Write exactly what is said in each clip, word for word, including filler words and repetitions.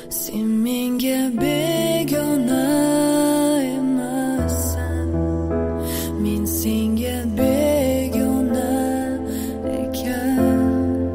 Sen menga begona emassan, men senga begona ekan.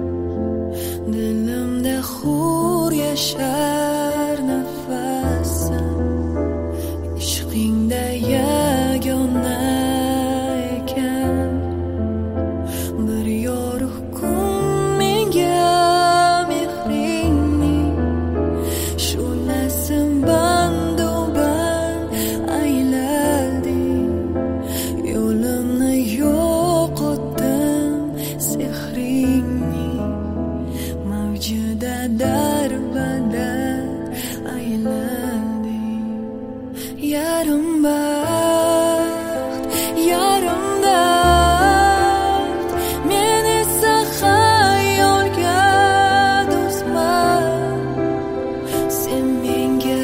Dilimda hur yashar nafasim, ishqingda yagona ekan. Bir yorug' kun menga mehringning shu'lasin bandu band aylading. Yo'limni yo'qotdim sehringning mavjida darbadar aylading. Yarim baxt, yarim dard, men esa xayolga do'stman. Sen menga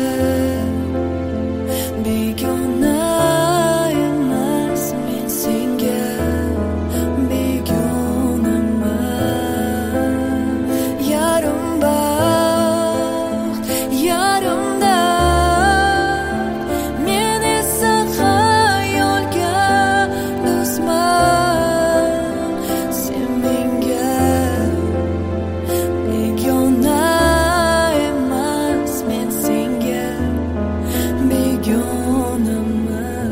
begona emas, men senga begonaman. Yarim baxt, yarim dard, men esa xayolga do'stman. Sen menga begona emas, men senga begonaman.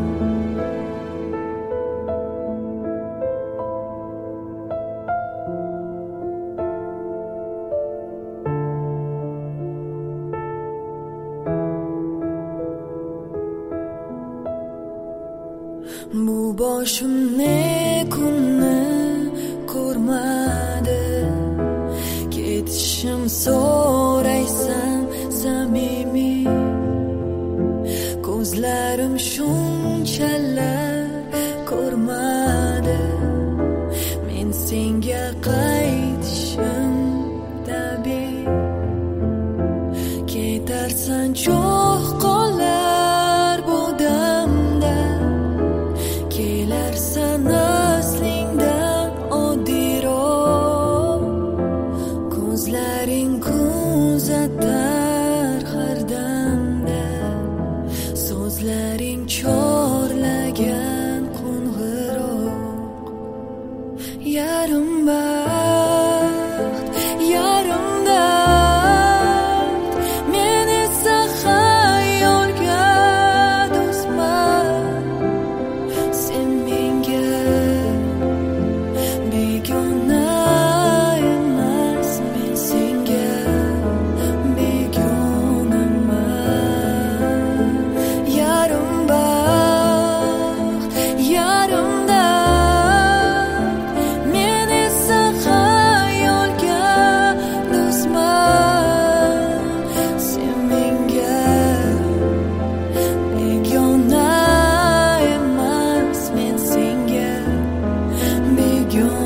Bu boshim ne kunni ko'rmadi, ketishim so'raysan samimiy. Ko'zlarim shunchalar ko'rmadi, men senga qaytishim tabiiy. Ketarsan cho'g' qolar bu damda, kelarsan aslingdan oddiyroq. Ko'zlaring kuzatar har damda, so'zlaring chorlagan qo'ng'iroq. Yarim baxt, yarim dard, men esa xayolga do'stman. Sen menga begona emas, men senga begonaman. Yarim baxt, yarim dard, men esa xayolga do'stman. Sen menga begona emas, men senga begona.